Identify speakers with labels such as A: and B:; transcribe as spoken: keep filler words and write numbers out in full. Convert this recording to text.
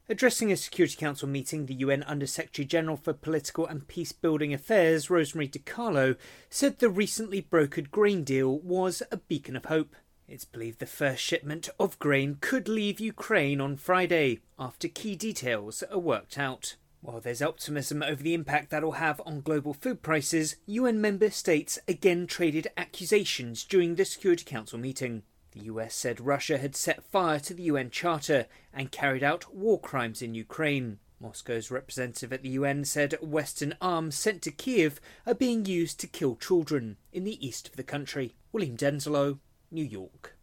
A: Addressing a Security Council meeting, the U N Under-Secretary-General for Political and Peace-Building Affairs, Rosemary DiCarlo, said the recently brokered grain deal was a beacon of hope. It's believed the first shipment of grain could leave Ukraine on Friday, after key details are worked out. While there's optimism over the impact that'll have on global food prices, U N member states again traded accusations during the Security Council meeting. The U S said Russia had set fire to the U N Charter and carried out war crimes in Ukraine. Moscow's representative at the U N said Western arms sent to Kiev are being used to kill children in the east of the country. William Denzelo, New York.